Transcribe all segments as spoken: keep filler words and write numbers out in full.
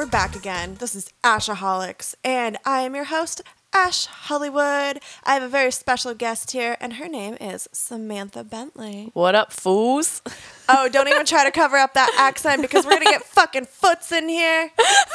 back again. This is Ashaholics, and I am your host, Ash Hollywood. I have a very special guest here, and her name is Samantha Bentley. What up, fools? Oh, don't even try to cover up that accent because we're going to get fucking foots in here.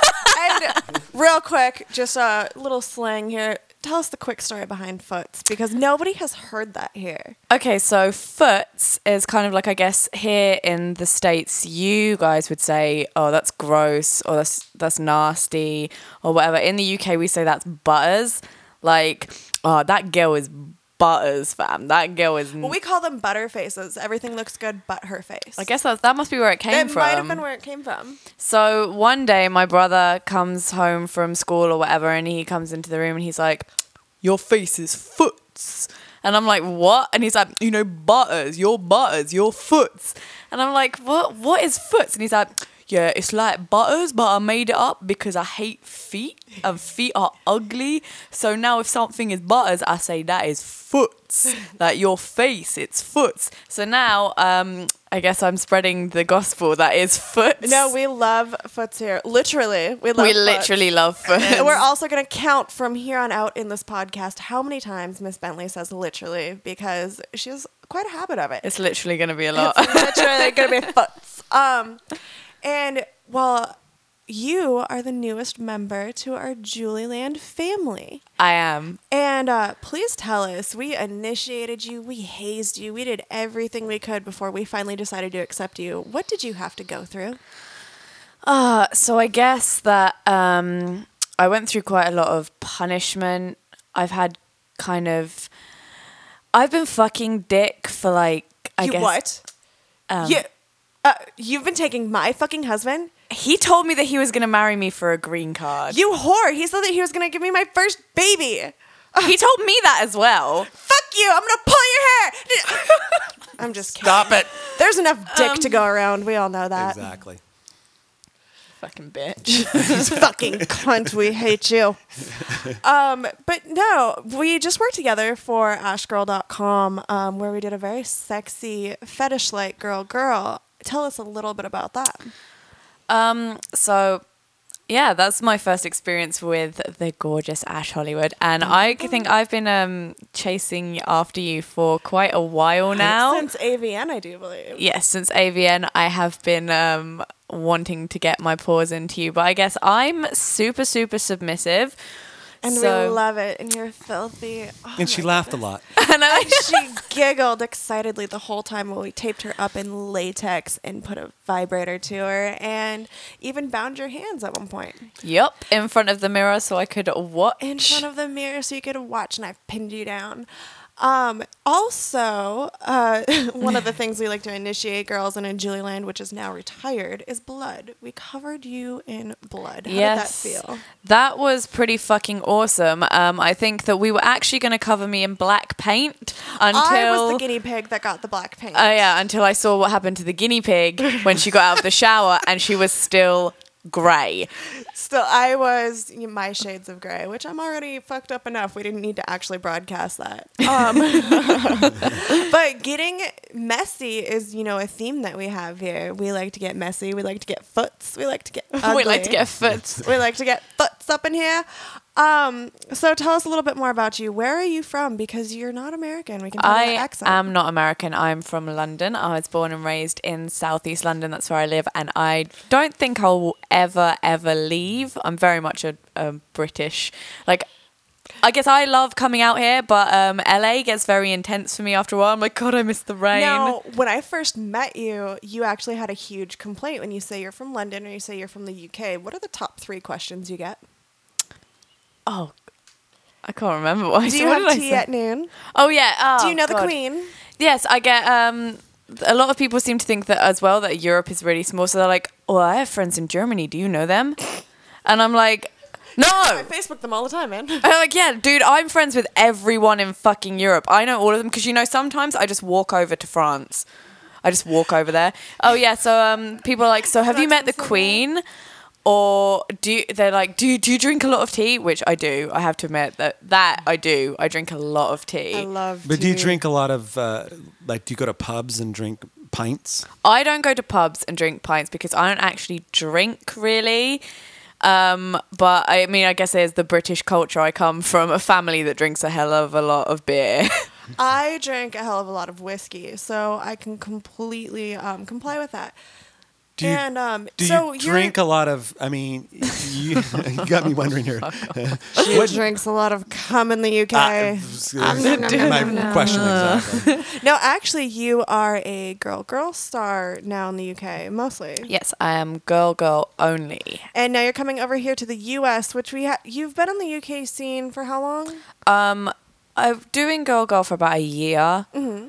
And real quick, just a little slang here. Tell us the quick story behind Foots, because nobody has heard that here. Okay, so foots is kind of like, I guess, here in the States, you guys would say, oh, that's gross, or that's that's nasty, or whatever. In the U K, we say that's butters. Like, oh, that girl is butters, fam. That girl is... Well, we call them butter faces. Everything looks good but her face. I guess that, that must be where it came it from. It might have been where it came from. So one day my brother comes home from school or whatever, and he comes into the room and he's like, your face is foots. And I'm like, what? And he's like, you know, butters, your butters, your foots. And I'm like, what? What is foots? And he's like, yeah, it's like butters, but I made it up because I hate feet and feet are ugly. So now if something is butters, I say that is foots. Like your face, it's foots. So now um, I guess I'm spreading the gospel that is foots. No, we love foots here. Literally, we love We foots. literally love foots. And we're also going to count from here on out in this podcast how many times Miss Bentley says literally, because she has quite a habit of it. It's literally going to be a lot. It's literally going to be foots. Um, and, well, you are the newest member to our Julieland family. I am. And uh, please tell us, we initiated you, we hazed you, we did everything we could before we finally decided to accept you. What did you have to go through? Uh, so I guess that um, I went through quite a lot of punishment. I've had kind of... I've been fucking dick for like, I you guess... what? Um, you, uh, you've been taking my fucking husband? He told me that he was going to marry me for a green card. You whore! He said that he was going to give me my first baby. He told me that as well. Fuck you! I'm going to pull your hair! I'm just kidding. Stop it. There's enough dick Um, to go around. We all know that. Exactly. Fucking bitch. Fucking cunt, we hate you. Um, but no, we just worked together for ash girl dot com, um, where we did a very sexy fetish-like girl girl. Tell us a little bit about that. Um, so, yeah, that's my first experience with the gorgeous Ash Hollywood. And I think I've been um, chasing after you for quite a while now. Since A V N, I do believe. Yes, since A V N, I have been um, wanting to get my paws into you. But I guess I'm super, super submissive. And so, we love it, and you're filthy. Oh And she my laughed goodness. a lot. And I, And she giggled excitedly the whole time while we taped her up in latex and put a vibrator to her, and even bound your hands at one point. yep, in front of the mirror so I could watch. In front of the mirror so you could watch, and I pinned you down. Um, also, uh, one of the things we like to initiate girls in a Julieland, which is now retired, is blood. We covered you in blood. How Yes. did that feel? That was pretty fucking awesome. Um, I think that we were actually going to cover me in black paint until... I was the guinea pig that got the black paint. Oh, yeah, until I saw what happened to the guinea pig when she got out of the shower and she was still grey. Still, I was my shades of gray, which I'm already fucked up enough. We didn't need to actually broadcast that. Um, but getting messy is, you know, a theme that we have here. We like to get messy. We like to get foots. We like to get ugly. We like to get foot. We like to get foots up in here. Um, so tell us a little bit more about you. Where are you from? Because you're not American. We can tell by the I accent. am not American. I'm from London. I was born and raised in southeast London. That's where I live. And I don't think I'll ever, ever leave. I'm very much a, a British, like, I guess I love coming out here, but um, L A gets very intense for me after a while. I'm like, God, I miss the rain. Now, when I first met you, you actually had a huge complaint when you say you're from London or you say you're from the U K. What are the top three questions you get? Oh, I can't remember what I Do said. you What have did I tea say? at noon? Oh, yeah. Oh, Do you know the God. Queen? Yes, I get... Um, a lot of people seem to think that as well, that Europe is really small. So they're like, oh, I have friends in Germany. Do you know them? And I'm like... No! I Facebook them all the time, man. I'm like, yeah, dude, I'm friends with everyone in fucking Europe. I know all of them because, you know, sometimes I just walk over to France. I just walk over there. Oh, yeah, so um, people are like, so have you met the Queen? Or do you, they're like, do you, do you drink a lot of tea? Which I do. I have to admit that that I do. I drink a lot of tea. I love But do you tea. drink a lot of, uh, like, do you go to pubs and drink pints? I don't go to pubs and drink pints because I don't actually drink really. Um, but I mean, I guess there's the British culture. I come from a family that drinks a hell of a lot of beer. I drink a hell of a lot of whiskey, so I can completely um, comply with that. Do you, and um, do so you drink a lot of? I mean, you, you got me wondering here. She What- drinks a lot of cum in the U K. Uh, my question exactly. No, actually, you are a girl girl star now in the U K, mostly. Yes, I am girl, girl only. And now you're coming over here to the U S, which we ha- you've been on the U K scene for how long? Um, I'm doing girl, girl for about a year. Mm-hmm.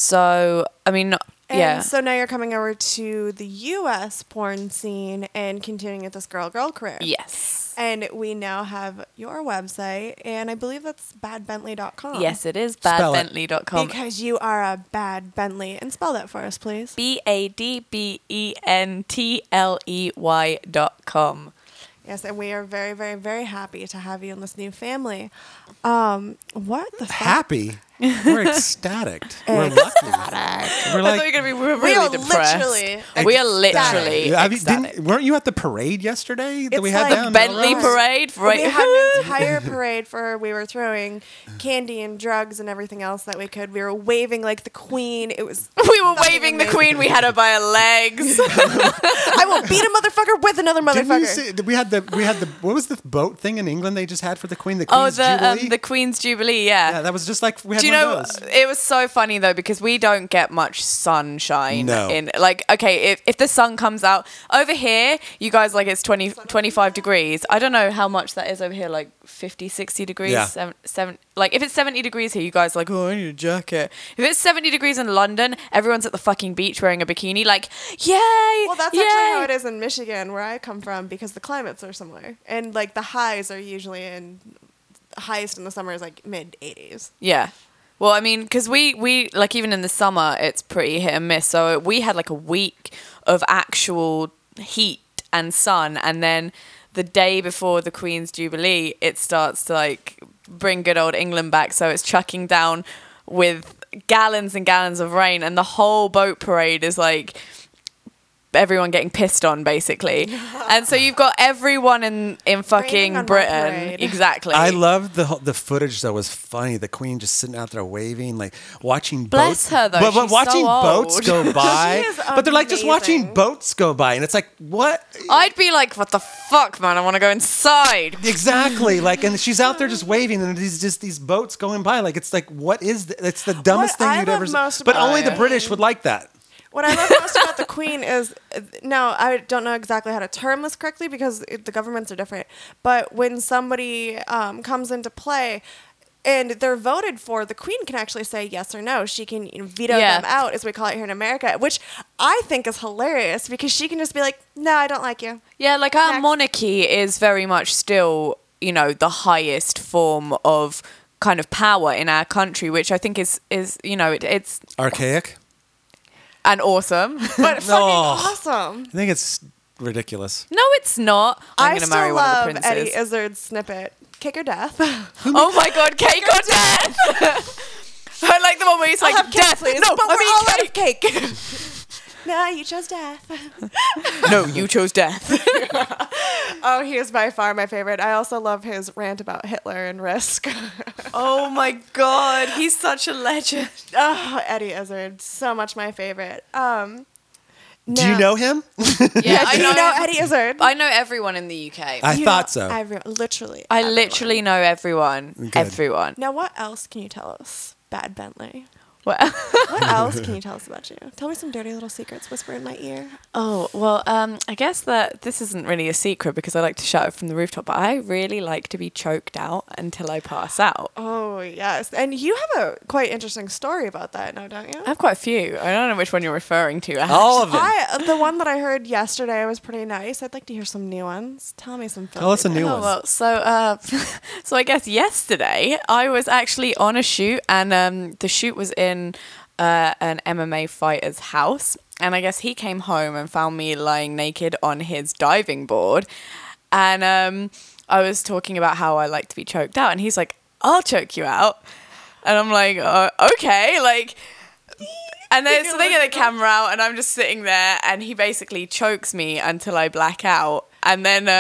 So, I mean, And yeah. so now you're coming over to the U S porn scene and continuing with this girl girl career. Yes. And we now have your website, and I believe that's bad bentley dot com. Yes, it is Spell it. bad bentley dot com. Because you are a bad Bentley. And spell that for us, please. B A D B E N T L E Y dot com. Yes, and we are very, very, very happy to have you in this new family. Um, what the fuck? Happy. We're ecstatic. We're lucky. We're I thought you like. were going to be really We are depressed. literally we are literally Have you, ecstatic. didn't, weren't you at the parade yesterday that It's we had like down? Bentley Melrose? Parade, right? We had an entire parade for we were throwing candy and drugs and everything else that we could. We were waving like the queen. It was We were fucking waving the amazing. queen. We had her by her legs. I will beat a motherfucker with another Didn't you motherfucker. see, we had the we had the what was the boat thing in England they just had for the Queen? The oh, Queen's the Jubilee. um, the Queen's Jubilee. Yeah. yeah, that was just like we had Do you one know? of those. It was so funny though because we don't get much sunshine. No. In like, okay, if if the sun comes out over here, you guys like it's twenty, twenty-five degrees. I don't know how much that is over here, like fifty, sixty degrees. Yeah. Seven, seven, like if it's seventy degrees here, you guys are like, oh, I need a jacket. If it's seventy degrees in London, everyone's at the fucking beach wearing a bikini. Like, yay! Well, that's yay. actually how it is in Michigan, where I come from, because the climates are similar, and like the highs are usually in highest in the summer is like mid eighties. Yeah. Well, I mean, because we, we, like, even in the summer, it's pretty hit and miss. So we had, like, a week of actual heat and sun. And then the day before the Queen's Jubilee, it starts to, like, bring good old England back. So it's chucking down with gallons and gallons of rain. And the whole boat parade is, like, everyone getting pissed on, basically. And so you've got everyone in, in fucking on my Britain. parade. Exactly. I loved the whole- the footage that was funny. The Queen just sitting out there waving, like watching Bless boats. her, though. But, but She's watching so boats old. go by. She is But they're like just watching amazing. boats go by, and it's like what? I'd be like, what the fuck, man? I want to go inside. Exactly. Like, and she's out there just waving, and these just these boats going by. Like, it's like, what is? Th- it's the dumbest What thing I you'd love ever. s- most But about only the it- British would like that. What I love most about the Queen is, uh, now I don't know exactly how to term this correctly because it, the governments are different, but when somebody um, comes into play and they're voted for, the Queen can actually say yes or no. She can, you know, veto Yeah. them out, as we call it here in America, which I think is hilarious because she can just be like, no, I don't like you. Yeah, like our Next. monarchy is very much still, you know, the highest form of kind of power in our country, which I think is, is you know, it, it's Archaic. and awesome. But fucking Oh. awesome. I think it's ridiculous. No, it's not. I'm I going to still marry one love of the Eddie princes. Izzard's snippet, Kick or Death. Oh my god, cake or death! I like the one where he's like, I'll have cake, death. please. No, but I we're mean all out cake. of cake. No, you chose death. No, you chose death. Oh, he is by far my favorite. I also love his rant about Hitler and Risk. Oh my god, he's such a legend. Oh, Eddie Izzard, so much my favorite. Um, Do you now- know him? Yeah, I Do know. you know Eddie Izzard? I know everyone in the U K. I You thought know so. every- literally. I everyone. literally know everyone. Good. Everyone. Now, what else can you tell us, Bad Bentley? Well, What else can you tell us about you? Tell me some dirty little secrets. Whisper in my ear. oh, well, um, I guess that this isn't really a secret because I like to shout it from the rooftop, but I really like to be choked out until I pass out. Oh, yes. And you have a quite interesting story about that, no, don't you? I have quite a few. I don't know which one you're referring to. All of them. I, the one that I heard yesterday was pretty nice. I'd like to hear some new ones. Tell me some. Tell us a filthy new bits. Oh, one. well, so uh, so I guess yesterday I was actually on a shoot, and um, the shoot was in uh, an M M A fighter's house, and I guess he came home and found me lying naked on his diving board, and um, I was talking about how I like to be choked out, and he's like, "I'll choke you out," and I'm like, uh, "Okay," like. And then so they get the camera out, and I'm just sitting there, and he basically chokes me until I black out. And then um,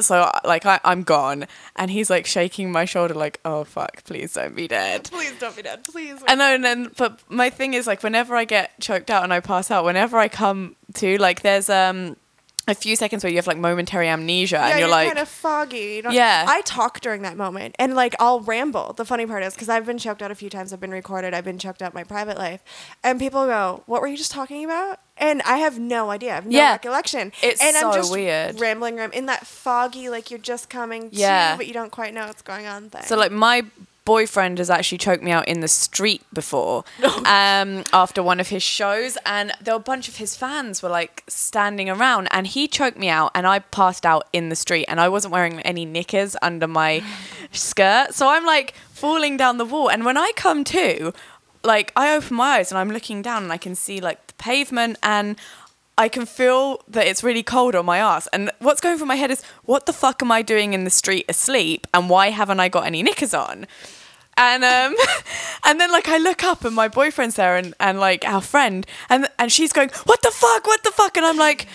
so like I, I'm gone, and he's like shaking my shoulder like, oh fuck, please don't be dead. Please don't be dead. Please. And then, and then, but my thing is like, whenever I get choked out and I pass out, whenever I come to, like, there's um a few seconds where you have like momentary amnesia, yeah, and you're, you're like, kind of foggy. You don't- Yeah. I talk during that moment, and like I'll ramble. The funny part is because I've been choked out a few times. I've been recorded. I've been choked out in my private life, and people go, "What were you just talking about?" And I have no idea. I have no Yeah. recollection. It's and so I'm just weird. rambling ram- in that foggy, like you're just coming Yeah. to, but you don't quite know what's going on thing. So like my boyfriend has actually choked me out in the street before um, after one of his shows, and there were a bunch of his fans were like standing around, and he choked me out and I passed out in the street, and I wasn't wearing any knickers under my skirt, so I'm like falling down the wall, and when I come to, like I open my eyes and I'm looking down and I can see like the pavement, and I can feel that it's really cold on my ass. And what's going through my head is, what the fuck am I doing in the street asleep? And why haven't I got any knickers on? And um, and then like I look up and my boyfriend's there, and, and like our friend, and and she's going, what the fuck? What the fuck? And I'm like,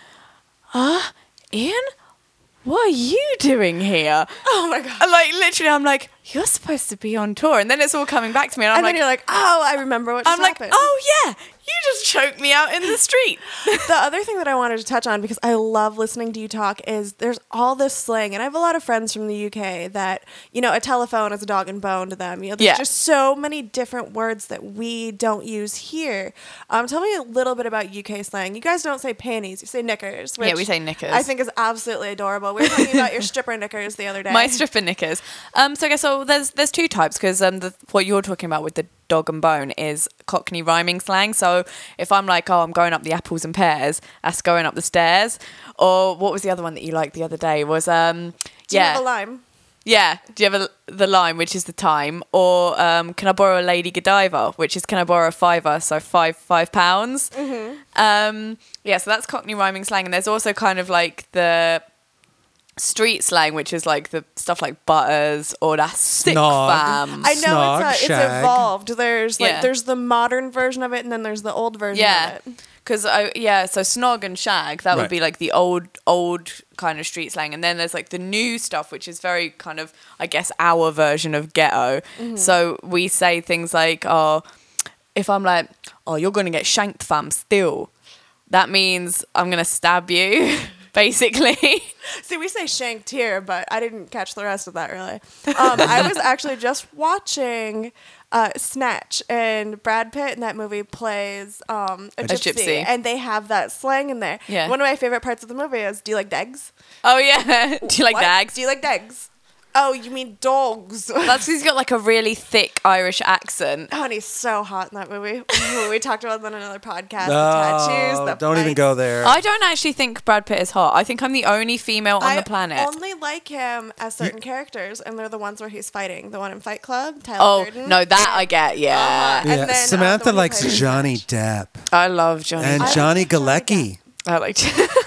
huh? Ian? What are you doing here? oh my god. And, like literally, I'm like, you're supposed to be on tour. And then it's all coming back to me, and I'm And like, then you're like, oh, I remember what just I'm like, happened. oh yeah, you just choked me out in the street. The other thing that I wanted to touch on, because I love listening to you talk, is there's all this slang, and I have a lot of friends from the U K that, you know, a telephone is a dog and bone to them. You know, there's Yeah. just so many different words that we don't use here. Um, tell me a little bit about U K slang. You guys don't say panties, you say knickers. Yeah, which we say knickers. I think is absolutely adorable. We were talking about your stripper knickers the other day. My stripper knickers. Um, so I guess so. There's there's two types, because um, the, what you're talking about with the dog and bone is Cockney rhyming slang. So if I'm like, oh, I'm going up the apples and pears, that's going up the stairs. Or what was the other one that you liked the other day? Was um, Do you yeah, have a lime? yeah. Do you have a, the line, which is the time? Or um, can I borrow a Lady Godiva, which is can I borrow a fiver? So five five pounds. Mm-hmm. Um, yeah. So that's Cockney rhyming slang, and there's also kind of like the street slang, which is like the stuff like butters or that sick Snog. fam. I know Snog, it's, uh, it's shag. evolved. There's like Yeah. there's the modern version of it, and then there's the old version Yeah, of it. because I yeah, so snog and shag, that would Right. be like the old old kind of street slang, and then there's like the new stuff, which is very kind of, I guess, our version of ghetto. Mm-hmm. So we say things like, oh, if I'm like, oh, you're gonna get shanked, fam, still, that means I'm gonna stab you. Basically. See, we say shanked here, but I didn't catch the rest of that really. Um, I was actually just watching uh, Snatch, and Brad Pitt in that movie plays um, a, A gypsy, gypsy. and they have that slang in there. Yeah. One of my favorite parts of the movie is, do you like dags? Oh yeah. Do you like What? dags? Do you like dags? Oh, you mean dogs. That's because he's got like a really thick Irish accent. Oh, and he's so hot in that movie. Ooh, we talked about that on another podcast. No, the tattoos, the don't even fights. go there. I don't actually think Brad Pitt is hot. I think I'm the only female on I the planet. only like him as certain characters, and they're the ones where he's fighting. The one in Fight Club, Tyler Oh, Durden. no, that I get, yeah. Uh-huh. And yeah, then, uh, the Samantha one who likes plays Johnny Snatch. Depp I love Johnny. and I Depp. Johnny like Johnny Galecki. I like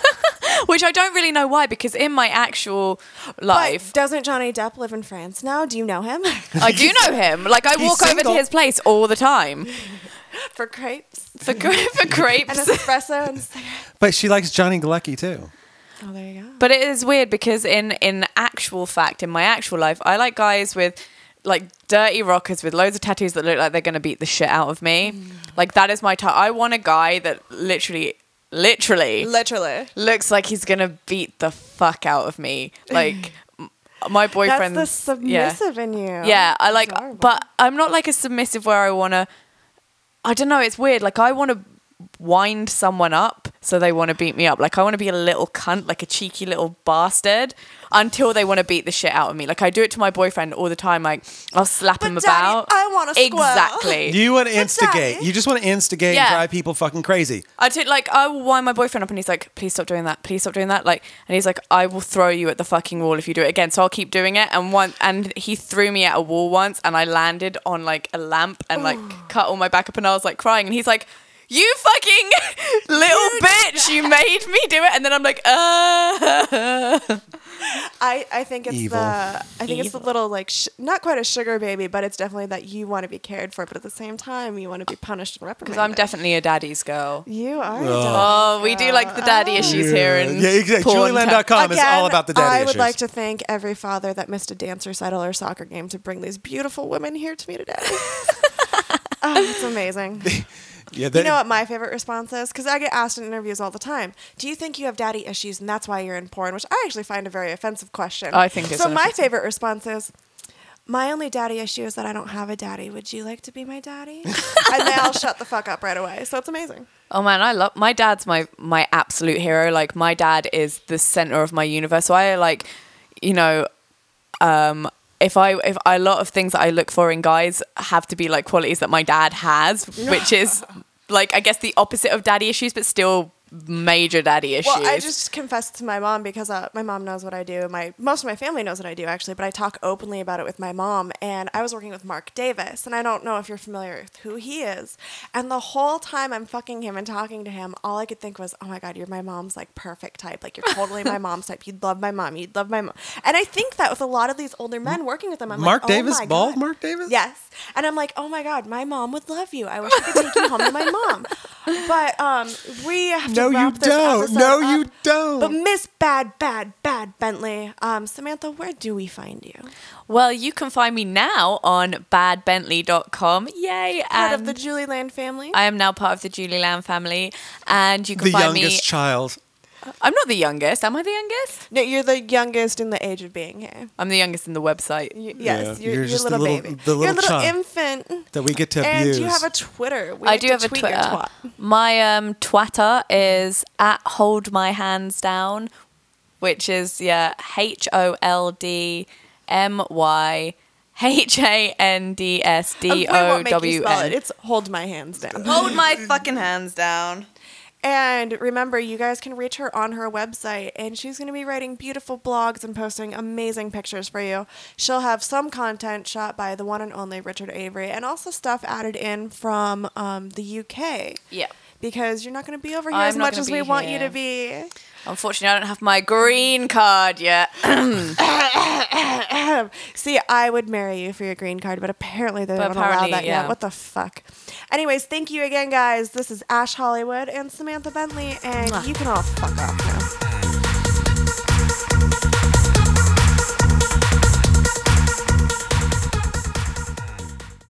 Which I don't really know why, because in my actual life, But doesn't Johnny Depp live in France now? Do you know him? I do know him. Like, I He's walk over to single. his place all the time For crepes for, gra- for and crepes. espresso and cigarettes. But she likes Johnny Galecki too. Oh, there you go. But it is weird because in in actual fact, in my actual life, I like guys with like dirty rockers with loads of tattoos that look like they're going to beat the shit out of me. Like, that is my type. I want a guy that literally, literally Literally. looks like he's going to beat the fuck out of me. Like, m- my boyfriend's... That's the yeah. submissive in you. Yeah, I like, Adorable. but I'm not like a submissive where I want to, I don't know, it's weird. Like, I want to wind someone up so they want to beat me up. Like, I want to be a little cunt, like a cheeky little bastard, until they want to beat the shit out of me. Like, I do it to my boyfriend all the time. Like, I'll slap But him Daddy, about. I want to squirrel. Exactly. You want to instigate. Daddy. You just want to instigate Yeah. and drive people fucking crazy. I take like I will wind my boyfriend up, and he's like, "Please stop doing that. Please stop doing that." Like, and he's like, "I will throw you at the fucking wall if you do it again." So I'll keep doing it. And one, and he threw me at a wall once, and I landed on like a lamp and like cut all my back up, and I was like crying. And he's like, "You fucking little bitch! You made me do it." And then I'm like, "Uh." I, I think it's Evil. the I think it's the Evil. little like sh- not quite a sugar baby, but it's definitely that you want to be cared for, but at the same time you want to be punished and reprimanded. Because I'm definitely a daddy's girl. You are. Oh, we do like the daddy issues here. In Yeah, exactly. porn Julie Land dot com is all about the daddy I would issues. like to thank every father that missed a dance recital or soccer game to bring these beautiful women here to me today. Oh, it's amazing. Yeah, You know what my favorite response is? Because I get asked in interviews all the time, do you think you have daddy issues and that's why you're in porn? Which I actually find a very offensive question. I think it's So an my offensive- favorite response is, my only daddy issue is that I don't have a daddy. Would you like to be my daddy? And they all shut the fuck up right away. So it's amazing. Oh man, I love my dad's my my absolute hero. Like my dad is the center of my universe. So I like, you know, um, if I if I, a lot of things that I look for in guys have to be like qualities that my dad has, which is like I guess the opposite of daddy issues, but still major daddy issues. Well, I just confessed to my mom because uh, my mom knows what I do. My most of my family knows what I do actually, but I talk openly about it with my mom. And I was working with Mark Davis, and I don't know if you're familiar with who he is. And the whole time I'm fucking him and talking to him, all I could think was, "Oh my god, you're my mom's like perfect type. Like you're totally my mom's type. You'd love my mom. You'd love my mom." And I think that with a lot of these older men working with them, I'm Mark like, "Oh Davis, my bald God." Mark Davis? Yes. And I'm like, "Oh my god, my mom would love you. I wish I could take you home to my mom." But um, we have to No, you wrap this don't. episode No, up. you don't. But Miss Bad, Bad, Bad Bentley, um, Samantha, where do we find you? well, you can find me now on bad bentley dot com. Yay! Part of and the Julie Land family. I am now part of the Julie Lamb family, and you can The find youngest me. child. I'm not the youngest. Am I the youngest? No, you're the youngest in the age of being here. I'm the youngest in the website. You, yes, Yeah, you're, you're you're, just a the little, little- baby. the you're a little little child infant. That we get to And abuse. you have a Twitter. We I like do to have a tweet your Twitter. twat. My um, Twitter is at hold my hands down, which is yeah H O L D M Y H A N D S D We O won't make you W spell it. N. It's hold my hands down. Hold my fucking hands down. And remember, you guys can reach her on her website, and she's going to be writing beautiful blogs and posting amazing pictures for you. She'll have some content shot by the one and only Richard Avery, and also stuff added in from um, the U K. Yeah. Because you're not going to be over here I'm as not much gonna as be we want you here. to be. Unfortunately, I don't have my green card yet. See, I would marry you for your green card, but apparently they But don't allow apparently, that yeah. yet. What the fuck? Anyways, thank you again, guys. This is Ash Hollywood and Samantha Bentley, and Mwah. you can all fuck off now.